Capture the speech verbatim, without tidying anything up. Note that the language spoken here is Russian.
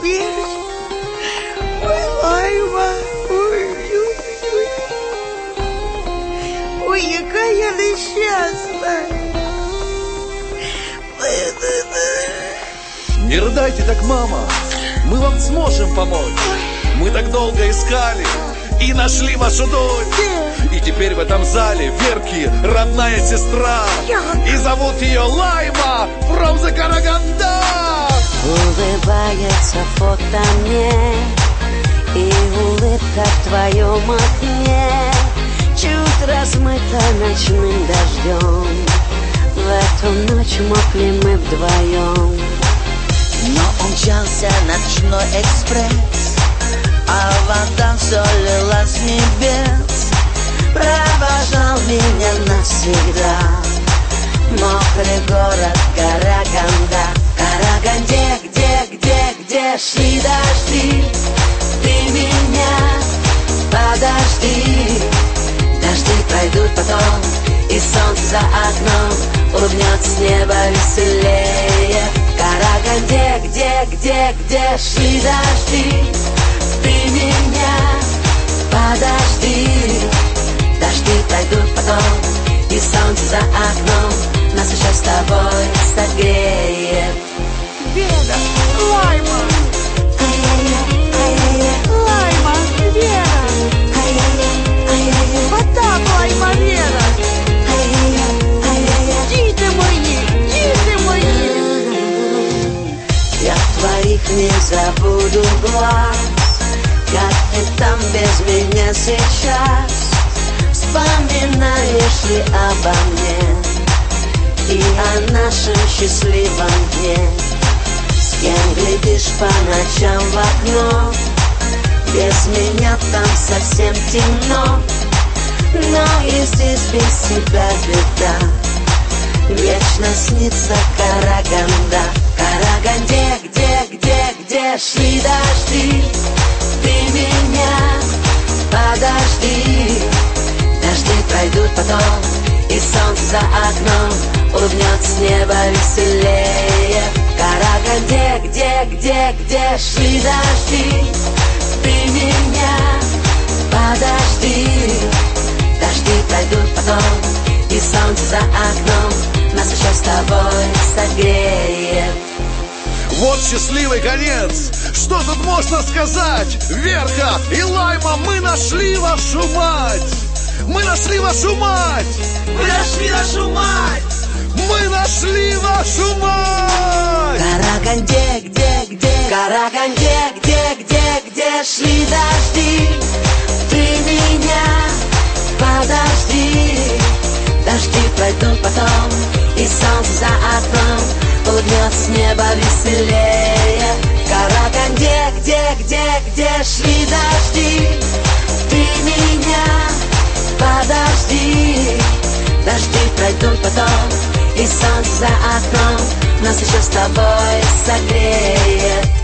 теперь. Ой, Лайма, ой, ой, ой, ой, какая я несчастная. Не рыдайте так, мама, мы вам сможем помочь. Мы так долго искали и нашли вашу дочь. И теперь в этом зале Верки родная сестра. И зовут ее Лайма from the Караганда. Улыбается фото мне, и улыбка в твоем окне чуть размыта ночным дождем. В эту ночь мокли мы вдвоем. Но умчался ночной экспресс, а вода все лилась с небес. Провожал меня навсегда мокрый город Караганда. Караганде, где, где, где шли дожди, ты меня подожди. Дожди пройдут потом, и солнце за окном улыбнется с неба веселее. Караганде, где, где, где шли дожди, ты меня подожди. Дожди пройдут потом, и солнце за окном нас еще с тобой согреет. Вера, Лайма, Лайма, Вера, вот так, Лайма, Вера. Дети мои, дети мои. Я твоих не забуду глаз, как ты там без меня сейчас. Вспоминаешь ли обо мне и о нашем счастливом дне? С кем глядишь по ночам в окно? Без меня там совсем темно, но и здесь без тебя беда. Вечно снится Караганда. Караганде, где, где, где шли дожди, ты меня подожди. Дожди пройдут потом, и солнце за окном улыбнется с неба веселее. Караганде, где, где, где шли дожди, ты меня подожди. Дожди пройдут потом, и солнце за окном нас еще с тобой согреет. Вот счастливый конец. Что тут можно сказать? Верка и Лайма, мы нашли вашу мать. Мы нашли вашу мать. Мы нашли нашу мать. Мы нашли вашу мать. Караганде, где, где, Караганде, где, где, где шли дожди, ты меня подожди. Дожди пройдут потом, и солнце за окном улыбнется с неба веселее. Караганде, где, где, где шли дожди, ты меня подожди. Дожди пройдут потом, и солнце за окном нас еще с тобой согреет.